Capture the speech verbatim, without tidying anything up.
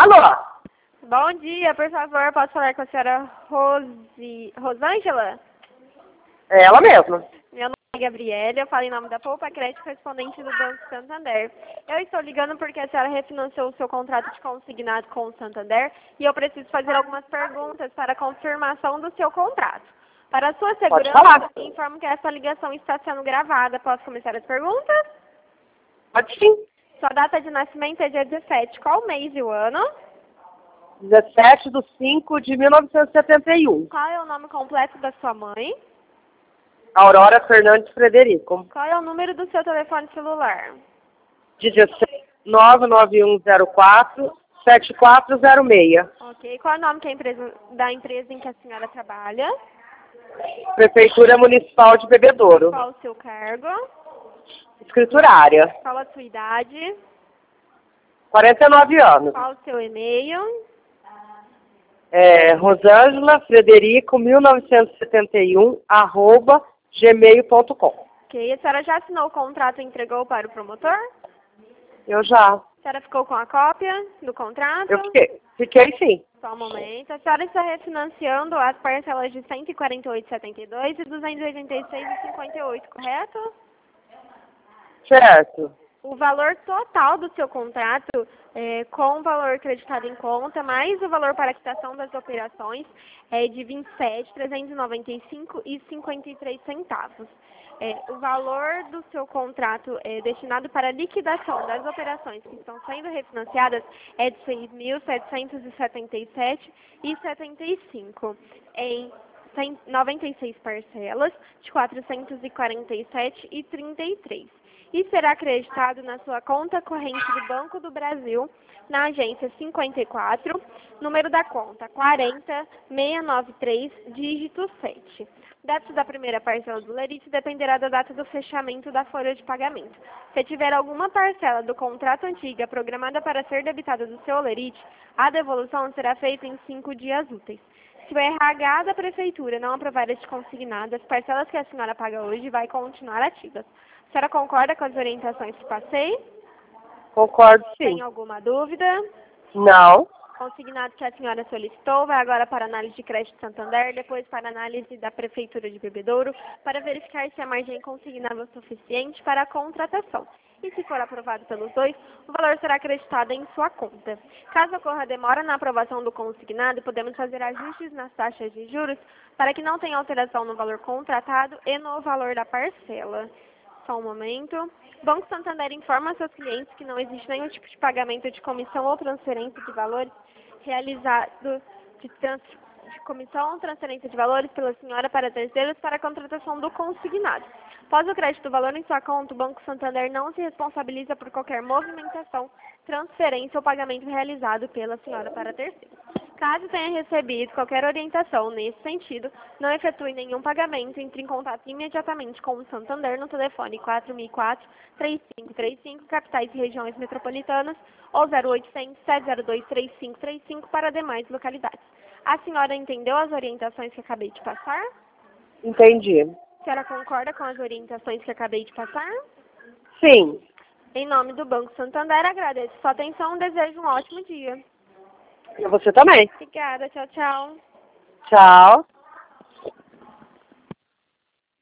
Alô? Bom dia, por favor, posso falar com a senhora Rosi... Rosângela? É ela mesma. Meu nome é Gabriela, eu falo em nome da Poupa Crédito, correspondente do Banco Santander. Eu estou ligando porque a senhora refinanciou o seu contrato de consignado com o Santander e eu preciso fazer algumas perguntas para a confirmação do seu contrato. Para a sua Pode segurança, falar. informo que essa ligação está sendo gravada. Posso começar as perguntas? Pode sim. Sua data de nascimento é dia dezessete. Qual o mês e o ano? dezessete de cinco de mil novecentos e setenta e um. Qual é o nome completo da sua mãe? Aurora Fernandes Frederico. Qual é o número do seu telefone celular? dezesseis, nove nove um zero quatro, sete quatro zero seis. Ok. Qual é o nome que a empresa, da empresa em que a senhora trabalha? Prefeitura Municipal de Bebedouro. Qual o seu cargo? Escriturária. Qual a sua idade? quarenta e nove anos. Qual o seu e-mail? É, Rosângela Frederico mil novecentos e setenta e um arroba gmail ponto com. Ok. A senhora já assinou o contrato e entregou para o promotor? Eu já. A senhora ficou com a cópia do contrato? Eu fiquei. Fiquei sim. Só um momento. A senhora está refinanciando as parcelas de cento e quarenta e oito vírgula setenta e dois e duzentos e oitenta e seis vírgula cinquenta e oito, correto? Certo. O valor total do seu contrato, é, com o valor creditado em conta, mais o valor para a quitação das operações, é de vinte e sete mil trezentos e noventa e cinco reais e cinquenta e três centavos. É, o valor do seu contrato é, destinado para a liquidação das operações que estão sendo refinanciadas é de seis mil setecentos e setenta e sete reais e setenta e cinco centavos, em noventa e seis parcelas de quatrocentos e quarenta e sete reais e trinta e três centavos. E será acreditado na sua conta corrente do Banco do Brasil, na agência cinquenta e quatro, número da conta quarenta, seiscentos e noventa e três, dígito sete. Data da primeira parcela do lerite dependerá da data do fechamento da folha de pagamento. Se tiver alguma parcela do contrato antiga programada para ser debitada do seu lerite, a devolução será feita em cinco dias úteis. Se o R H da Prefeitura não aprovar este consignado, as parcelas que a senhora paga hoje vai continuar ativas. A senhora concorda com as orientações que passei? Concordo sim. Tem alguma dúvida? Não. Consignado que a senhora solicitou vai agora para análise de crédito Santander, depois para análise da Prefeitura de Bebedouro, para verificar se a margem consignável é suficiente para a contratação. E se for aprovado pelos dois, o valor será acreditado em sua conta. Caso ocorra demora na aprovação do consignado, podemos fazer ajustes nas taxas de juros para que não tenha alteração no valor contratado e no valor da parcela. Só um momento. Banco Santander informa a seus clientes que não existe nenhum tipo de pagamento de comissão ou transferência de valores realizado de, trans, de comissão ou transferência de valores pela senhora para terceiros para a contratação do consignado. Após o crédito do valor em sua conta, o Banco Santander não se responsabiliza por qualquer movimentação, transferência ou pagamento realizado pela senhora para terceiros. Caso tenha recebido qualquer orientação nesse sentido, não efetue nenhum pagamento, entre em contato imediatamente com o Santander no telefone quatro mil e quatro, três cinco três cinco, capitais e regiões metropolitanas, ou zero oitocentos, sete zero dois, três cinco três cinco para demais localidades. A senhora entendeu as orientações que acabei de passar? Entendi. A senhora concorda com as orientações que acabei de passar? Sim. Em nome do Banco Santander, agradeço sua atenção e desejo um ótimo dia. E você também. Obrigada, tchau, tchau. Tchau.